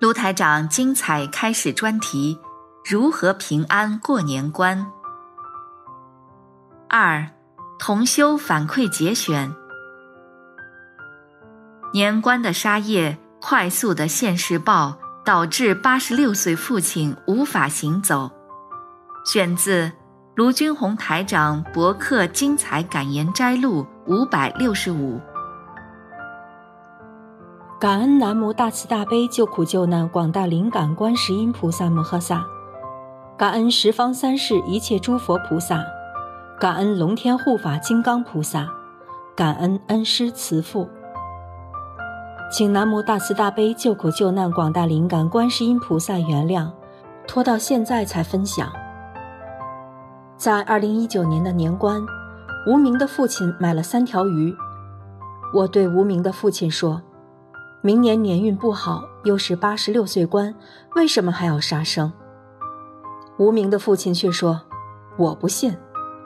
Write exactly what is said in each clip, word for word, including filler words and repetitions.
卢台长精彩开始专题：如何平安过年关。二、同修反馈节选。年关的沙夜，快速的现世报导致八十六岁父亲无法行走。选自卢军宏台长博客精彩感言摘录五百六十五。 感恩南无大慈大悲救苦救难广大灵感观世音菩萨摩诃萨，感恩十方三世一切诸佛菩萨，感恩龙天护法金刚菩萨，感恩恩师慈父。请南无大慈大悲救苦救难广大灵感观世音菩萨原谅，拖到现在才分享。在二零一九年的年关，无名的父亲买了三条鱼。我对无名的父亲说，明年年运不好，又是八十六岁关，为什么还要杀生？无名的父亲却说，我不信。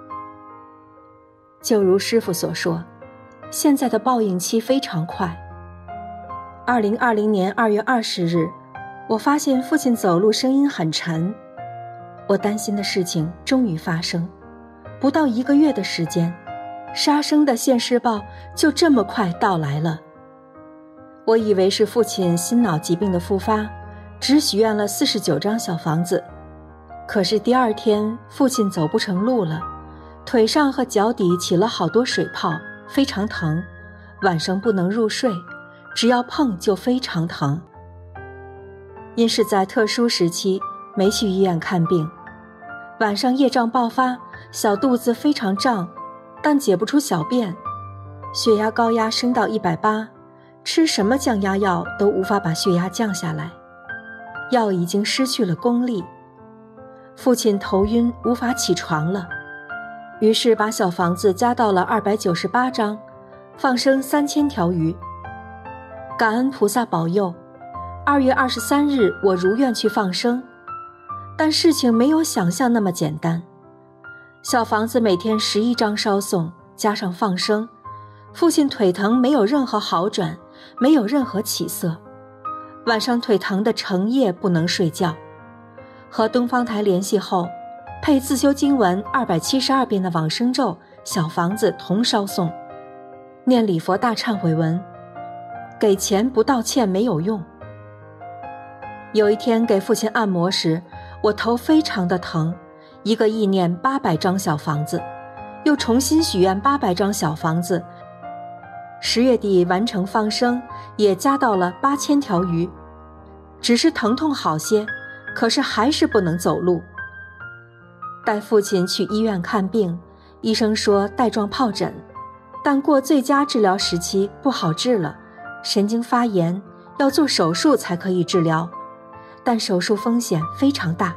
就如师父所说，现在的报应期非常快。二零二零年二月二十日，我发现父亲走路声音很沉，我担心的事情终于发生，不到一个月的时间，杀生的现世报就这么快到来了。我以为是父亲心脑疾病的复发，只许愿了四十九张小房子。可是第二天，父亲走不成路了，腿上和脚底起了好多水泡，非常疼，晚上不能入睡，只要碰就非常疼。因是在特殊时期，没去医院看病。晚上业障爆发，小肚子非常胀，但解不出小便，血压高压升到一百八。吃什么降压药都无法把血压降下来，药已经失去了功力。父亲头晕无法起床了，于是把小房子加到了二百九十八张，放生三千条鱼。感恩菩萨保佑，二月二十三日我如愿去放生，但事情没有想象那么简单。小房子每天十一张烧送，加上放生，父亲腿疼没有任何好转，没有任何起色，晚上腿疼的成夜不能睡觉。和东方台联系后，配自修经文二百七十二遍的往生咒，小房子同烧送，念礼佛大忏悔文，给钱不道歉没有用。有一天给父亲按摩时，我头非常的疼，一个意念八百张小房子，又重新许愿八百张小房子。十月底完成放生，也加到了八千条鱼，只是疼痛好些，可是还是不能走路。带父亲去医院看病，医生说带状疱疹，但过最佳治疗时期不好治了，神经发炎，要做手术才可以治疗，但手术风险非常大。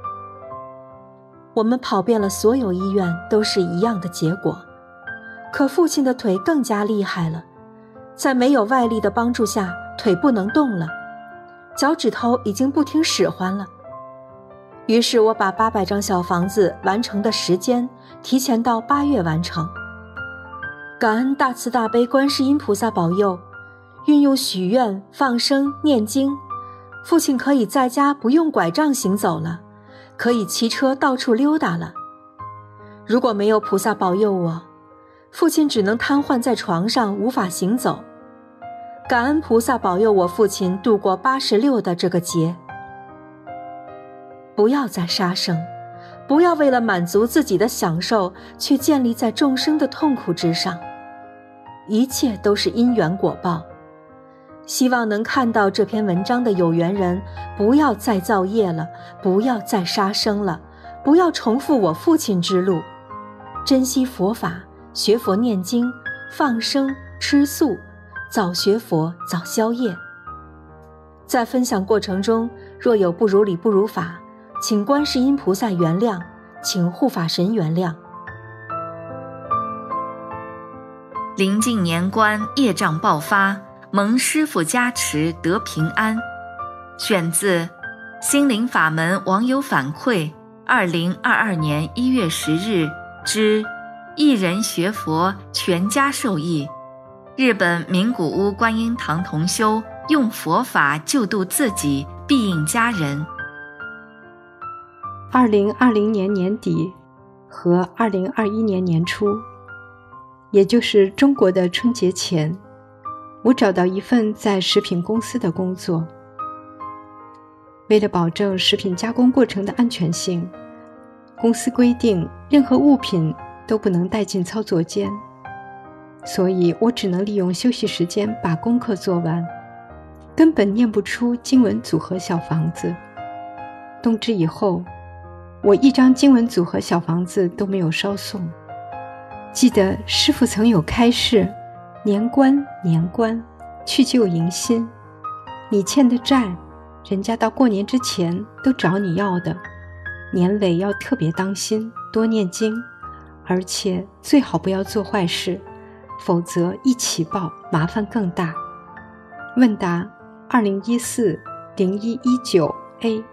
我们跑遍了所有医院，都是一样的结果。可父亲的腿更加厉害了，在没有外力的帮助下，腿不能动了，脚趾头已经不听使唤了。于是我把八百张小房子完成的时间提前到八月完成。感恩大慈大悲观世音菩萨保佑，运用许愿、放生、念经，父亲可以在家不用拐杖行走了，可以骑车到处溜达了。如果没有菩萨保佑我，父亲只能瘫痪在床上，无法行走。感恩菩萨保佑我父亲度过八十六的这个劫。不要再杀生，不要为了满足自己的享受，却建立在众生的痛苦之上。一切都是因缘果报。希望能看到这篇文章的有缘人，不要再造业了，不要再杀生了，不要重复我父亲之路，珍惜佛法，学佛念经，放生吃素，早学佛早消业。在分享过程中，若有不如理不如法，请观世音菩萨原谅，请护法神原谅。 临近年关，业障爆发，蒙师父加持得平安。选自心灵法门网友反馈二零二二年一月十日之一人学佛全家受益，日本名古屋观音堂同修用佛法救度自己，庇应家人。 二零二零年年底和二零二一年年初，也就是中国的春节前，我找到一份在食品公司的工作。为了保证食品加工过程的安全性，公司规定任何物品都不能带进操作间，所以我只能利用休息时间把功课做完，根本念不出经文组合小房子。冬至以后，我一张经文组合小房子都没有烧送。记得师父曾有开示，年关年关，去旧迎新，你欠的债，人家到过年之前都找你要的，年尾要特别当心，多念经，而且最好不要做坏事，否则一起报麻烦更大。问答二零一四零一一九 A。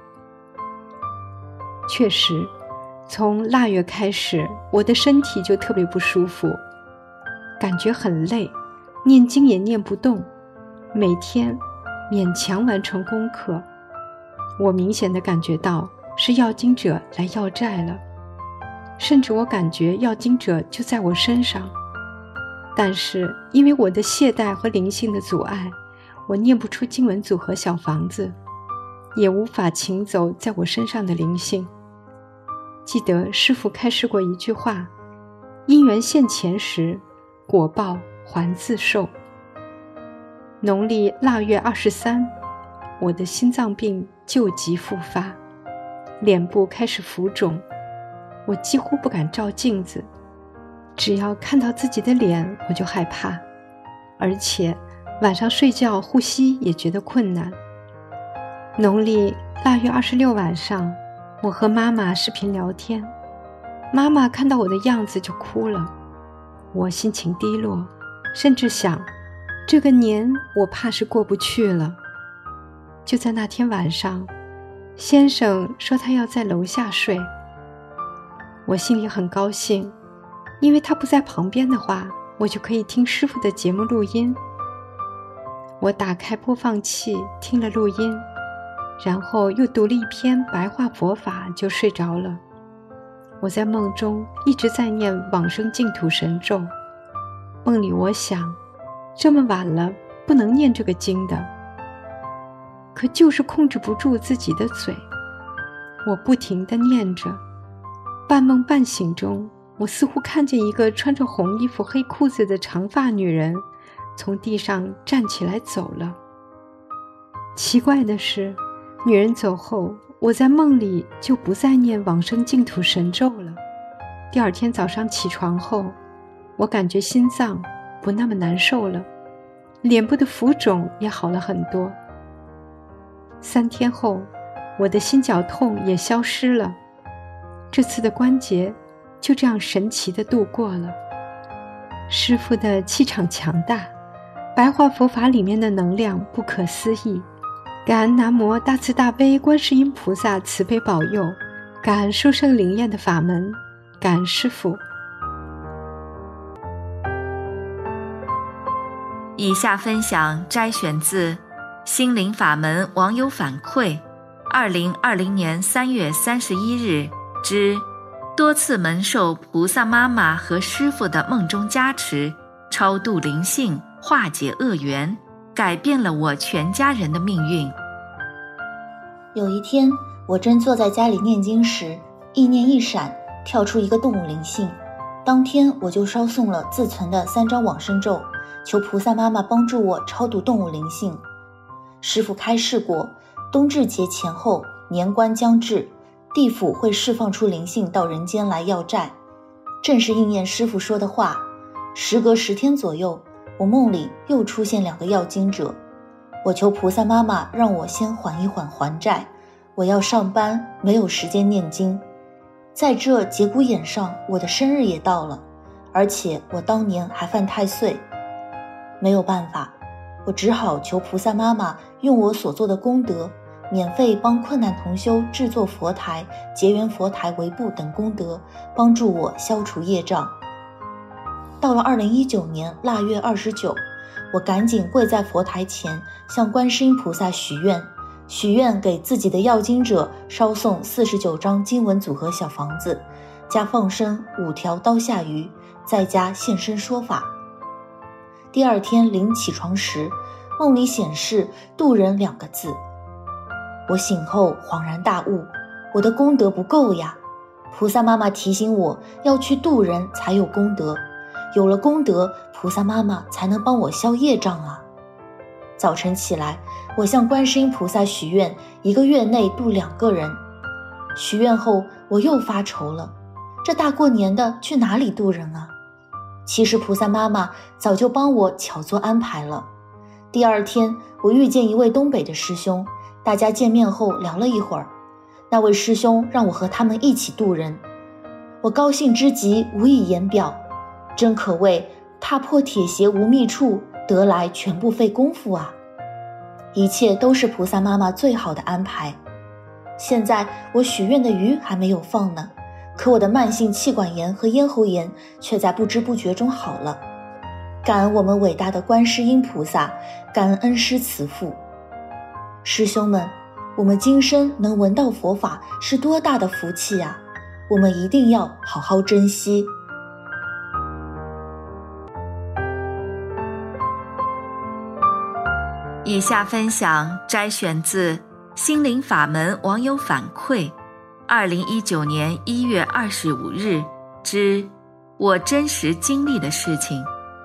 确实，从腊月开始，我的身体就特别不舒服，感觉很累，念经也念不动，每天勉强完成功课。我明显地感觉到是要经者来要债了，甚至我感觉要经者就在我身上，但是因为我的懈怠和灵性的阻碍，我念不出经文组合小房子，也无法请走在我身上的灵性。记得师父开示过一句话，因缘现前时，果报还自受。农历腊月二十三，我的心脏病旧疾复发，脸部开始浮肿，我几乎不敢照镜子，只要看到自己的脸我就害怕，而且晚上睡觉呼吸也觉得困难。农历腊月二十六晚上，我和妈妈视频聊天，妈妈看到我的样子就哭了，我心情低落，甚至想这个年我怕是过不去了。就在那天晚上，先生说他要在楼下睡，我心里很高兴，因为他不在旁边的话，我就可以听师父的节目录音。我打开播放器听了录音，然后又读了一篇白话佛法就睡着了。我在梦中一直在念往生净土神咒，梦里我想这么晚了不能念这个经的，可就是控制不住自己的嘴，我不停地念着。半梦半醒中，我似乎看见一个穿着红衣服黑裤子的长发女人从地上站起来走了。奇怪的是，女人走后，我在梦里就不再念往生净土神咒了。第二天早上起床后，我感觉心脏不那么难受了，脸部的浮肿也好了很多。三天后，我的心绞痛也消失了。这次的关节就这样神奇地度过了。师父的气场强大，白话佛法里面的能量不可思议。感恩南无大慈大悲观世音菩萨慈悲保佑，感恩殊胜灵验的法门，感恩师父。 以下分享摘选自心灵法门网友反馈二零二零年三月三十一日之多次蒙受菩萨妈妈和师父的梦中加持，超度灵性，化解恶缘，改变了我全家人的命运。 有一天，我正坐在家里念经时，意念一闪，跳出一个动物灵性。当天我就烧送了自存的三张往生咒，求菩萨妈妈帮助我超度动物灵性。师父开示过，冬至节前后，年关将至，地府会释放出灵性到人间来要债。正是应验师父说的话，时隔十天左右，我梦里又出现两个要经者。我求菩萨妈妈让我先缓一缓还债，我要上班，没有时间念经。在这节骨眼上，我的生日也到了，而且我当年还犯太岁。没有办法，我只好求菩萨妈妈用我所做的功德，免费帮困难同修制作佛台、结缘佛台围布等功德，帮助我消除业障。到了二零一九年腊月二十九， 我赶紧跪在佛台前，向观世音菩萨许愿，许愿给自己的要经者烧送四十九张经文组合小房子，加放生五条刀下鱼，再加现身说法。第二天临起床时，梦里显示渡人两个字。我醒后恍然大悟，我的功德不够呀。菩萨妈妈提醒我要去渡人才有功德，有了功德，菩萨妈妈才能帮我消业障啊。早晨起来，我向观世音菩萨许愿，一个月内渡两个人。许愿后，我又发愁了，这大过年的去哪里渡人啊？其实菩萨妈妈早就帮我巧做安排了。第二天，我遇见一位东北的师兄，大家见面后聊了一会儿，那位师兄让我和他们一起渡人，我高兴之极，无以言表。真可谓踏破铁鞋无觅处，得来全不费功夫啊！一切都是菩萨妈妈最好的安排。现在我许愿的鱼还没有放呢，可我的慢性气管炎和咽喉炎却在不知不觉中好了。感恩我们伟大的观世音菩萨，感恩恩师慈父。师兄们，我们今生能闻到佛法是多大的福气啊！我们一定要好好珍惜。 以下分享摘选自心灵法门网友反馈二零一九年一月二十五日之我真实经历的事情。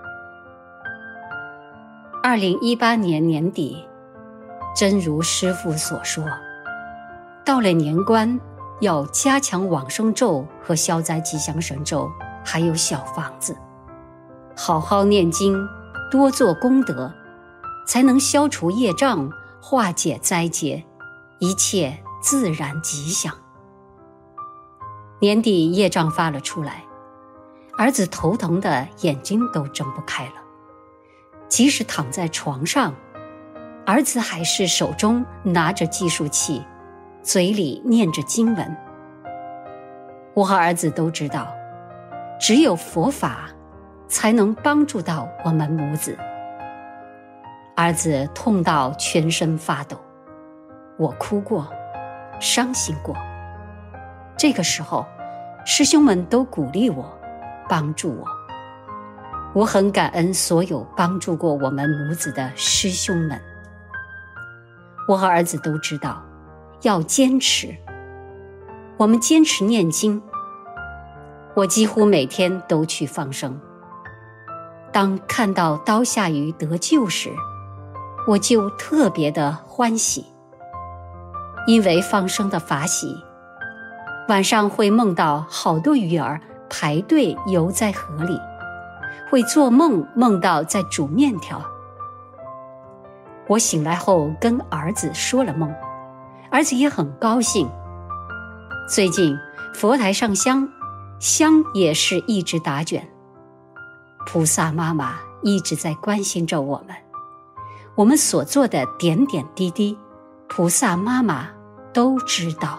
二零一八年年底，真如师父所说，到了年关要加强往生咒和消灾吉祥神咒，还有小房子，好好念经，多做功德，才能消除业障，化解灾劫，一切自然吉祥。年底业障发了出来，儿子头疼的眼睛都睁不开了，即使躺在床上，儿子还是手中拿着计数器，嘴里念着经文。我和儿子都知道，只有佛法才能帮助到我们母子。儿子痛到全身发抖，我哭过，伤心过。这个时候，师兄们都鼓励我，帮助我。我很感恩所有帮助过我们母子的师兄们。我和儿子都知道，要坚持。我们坚持念经，我几乎每天都去放生。当看到刀下鱼得救时，我就特别的欢喜，因为放生的法喜，晚上会梦到好多鱼儿排队游在河里，会做梦梦到在煮面条。我醒来后跟儿子说了梦，儿子也很高兴。最近佛台上香，香也是一直打卷，菩萨妈妈一直在关心着我们，我们所做的点点滴滴，菩萨妈妈都知道。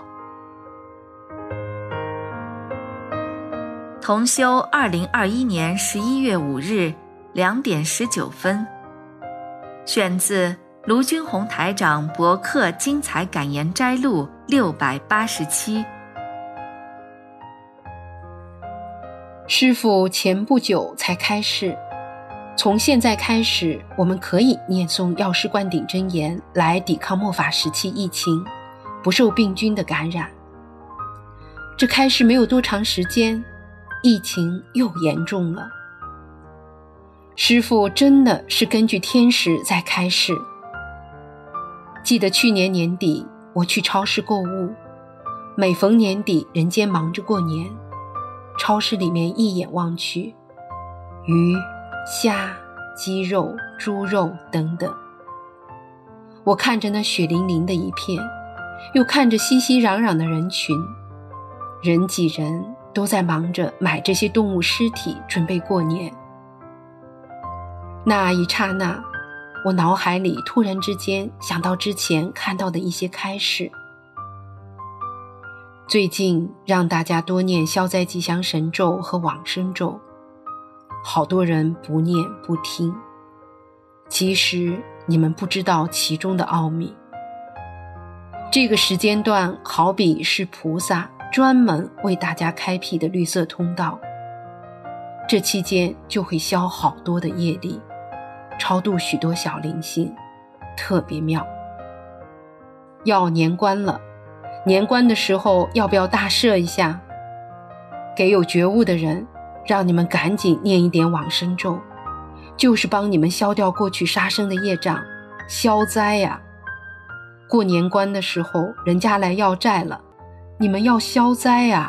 同修二零二一年十一月五日两点十九分，选自卢军宏台长博客精彩感言摘录六百八十七。 师父前不久才开示，从现在开始，我们可以念诵药师灌顶真言来抵抗末法时期疫情，不受病菌的感染。这开示没有多长时间，疫情又严重了。师父真的是根据天时在开示。记得去年年底，我去超市购物，每逢年底，人间忙着过年，超市里面一眼望去，鱼、虾、鸡肉、猪肉等等。我看着那血淋淋的一片，又看着熙熙攘攘的人群，人挤人，都在忙着买这些动物尸体，准备过年。那一刹那，我脑海里突然之间想到之前看到的一些开示。最近让大家多念消灾吉祥神咒和往生咒，好多人不念不听， 其实你们不知道其中的奥秘。这个时间段好比是菩萨专门为大家开辟的绿色通道，这期间就会消好多的业力，超度许多小灵性，特别妙。要年关了，年关的时候要不要大赦一下？给有觉悟的人，让你们赶紧念一点往生咒，就是帮你们消掉过去杀生的业障，消灾呀、啊。过年关的时候，人家来要债了，你们要消灾啊。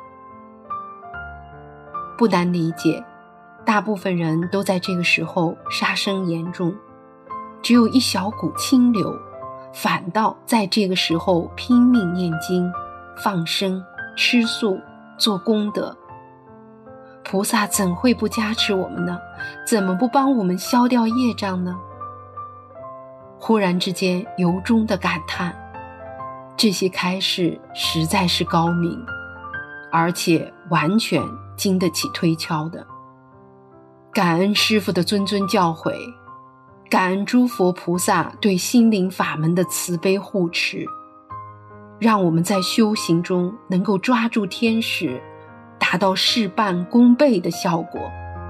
不难理解，大部分人都在这个时候杀生严重，只有一小股清流，反倒在这个时候拼命念经、放生、吃素、做功德。菩萨怎会不加持我们呢？怎么不帮我们消掉业障呢？忽然之间由衷的感叹，这些开示实在是高明，而且完全经得起推敲的。感恩师父的谆谆教诲，感恩诸佛菩萨对心灵法门的慈悲护持，让我们在修行中能够抓住天使，达到事半功倍的效果。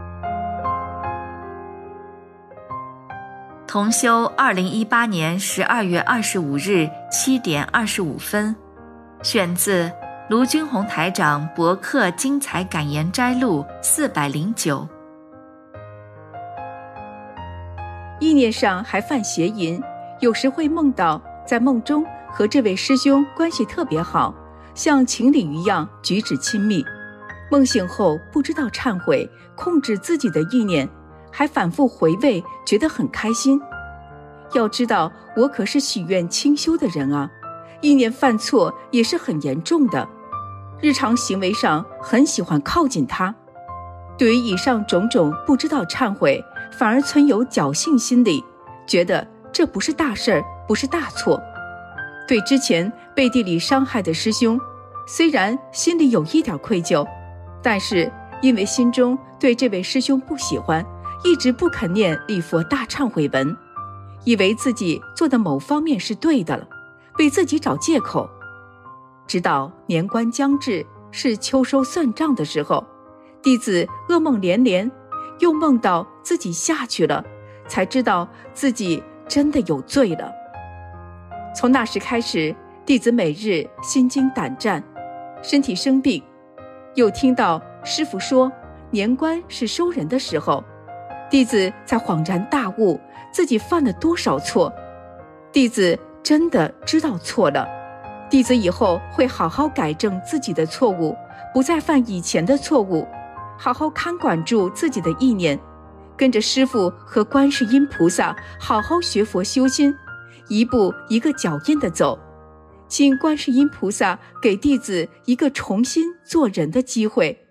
同修二零一八年十二月二十五日七点二十五分，选自卢军宏台长博客精彩感言摘录四百零九。 意念上还犯邪淫，有时会梦到在梦中和这位师兄关系特别好，像情侣一样举止亲密。梦醒后不知道忏悔，控制自己的意念，还反复回味，觉得很开心。要知道我可是许愿清修的人啊，意念犯错也是很严重的。日常行为上很喜欢靠近他，对于以上种种不知道忏悔，反而存有侥幸心理，觉得这不是大事儿，不是大错。对之前背地里伤害的师兄，虽然心里有一点愧疚，但是因为心中对这位师兄不喜欢，一直不肯念礼佛大忏悔文，以为自己做的某方面是对的了，为自己找借口。直到年关将至，是秋收算账的时候，弟子噩梦连连，又梦到自己下去了，才知道自己真的有罪了。从那时开始，弟子每日心惊胆战，身体生病。又听到师父说年关是收人的时候，弟子才恍然大悟，自己犯了多少错。弟子真的知道错了，弟子以后会好好改正自己的错误，不再犯以前的错误，好好看管住自己的意念，跟着师父和观世音菩萨好好学佛修心，一步一个脚印的走。请观世音菩萨给弟子一个重新做人的机会，